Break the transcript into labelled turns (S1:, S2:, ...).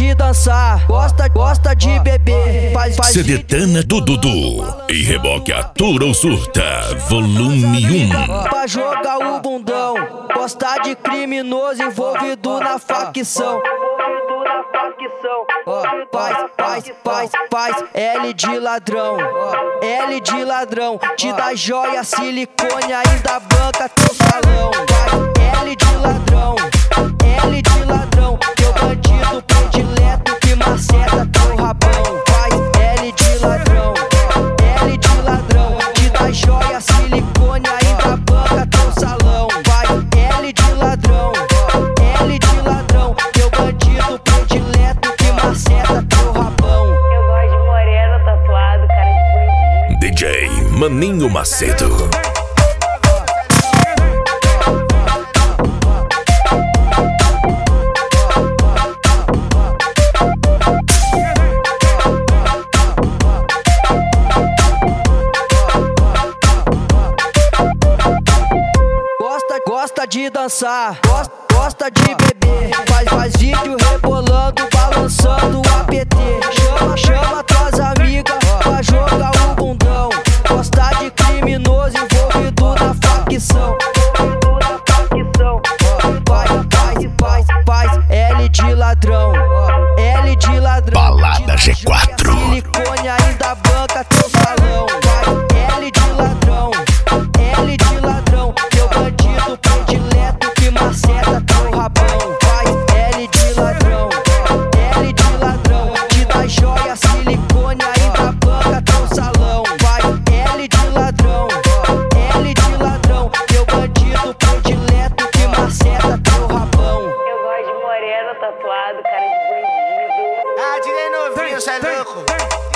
S1: de dançar, gosta de beber. Faz
S2: Sedetana do Dudu e Reboque Atura ou Surta, volume 1.
S1: Pra jogar o bundão, gosta de criminoso envolvido na facção. Faz L de ladrão, L de ladrão. Te dá joia, silicone, ainda banca teu salão. L de ladrão, L de ladrão. Teu bandido predileto que maceta teu rabão. Faz L de ladrão, L de ladrão. Te dá joia, silicone, ainda banca teu salão. Vai L de ladrão, L de ladrão. Teu bandido predileto que maceta teu rabão.
S3: Eu gosto de moreno tatuado, cara de bandido.
S2: DJ Maninho Macedo.
S1: Gosta de dançar, gosta de beber. Faz vídeo rebolando, balançando o APT. Chama tuas amigas pra jogar o bundão. Gosta de criminoso envolvido na facção. Faz L de ladrão, L de ladrão.
S2: Balada G4.
S1: Silicone ainda banca teu salão. Vai L de ladrão, L de ladrão. Teu bandido predileto que maceta teu rabão. Faz L de ladrão, L de ladrão. Te dá joia, silicone, ainda banca teu salão. Vai L de ladrão, L de ladrão. Teu bandido predileto que maceta teu rabão.
S3: Eu gosto de moreno tatuado, cara de bandido.
S4: Ah, direi novinho, cê é louco.